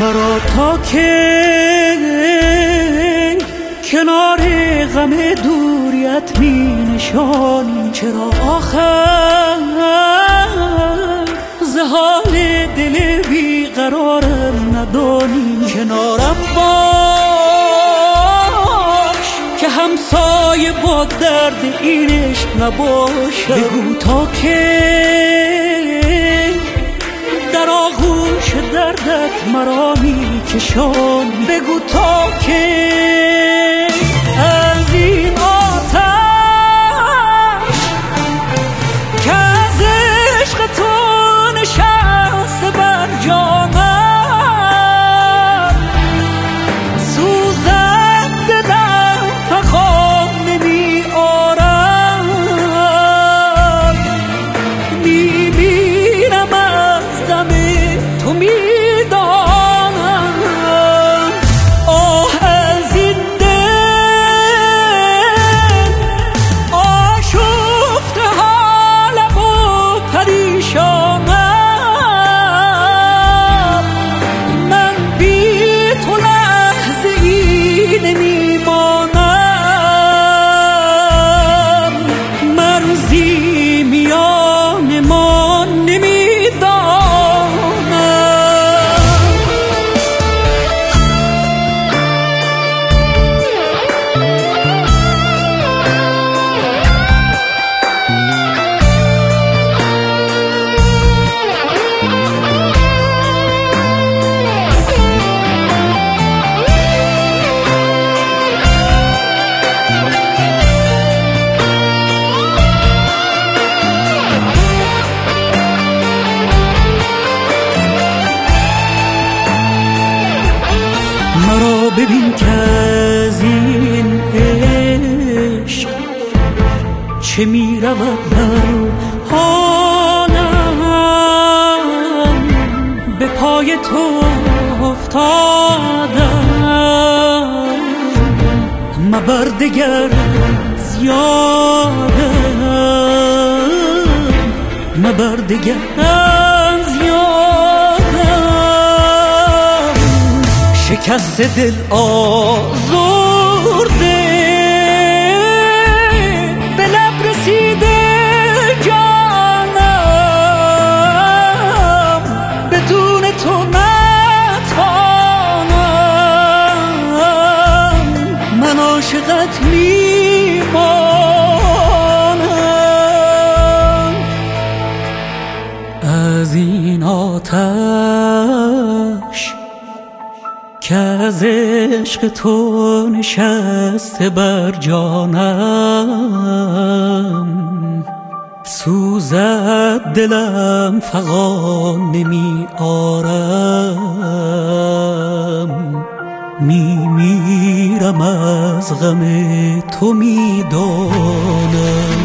مرا تا که کنار غم دوریت می نشانی، چرا آخر ز حال دل بیقرارم ندانی؟ کنارم باش که همسایه با درد این عشق نباشد. بگو تا که در آغوش دردت مرا می کشان. بگو تا که از این آتش که از عشق تو نشسته بر جانم، سوزد دلم فغان نمی آرم. می میرم از دم تو می دانم. آه از این دل آشفته حالم و پریشانم. من بی تو لحظه ای نمی مانم. مرزی میان ما نمی مرا ببین که از این عشق چه می رود بر حالم. به پای تو افتادم، مبر دگر زیادم، مبر دگر زیادم. شکست دل آزرده به لب رسیده جانم. بدون تو نتوانم، من عاشقت میمانم. از این آتش که از عشق تو نشسته بر جانم، سوزد دلم فغان نمی آرم. می میرم از غم تو می دانم.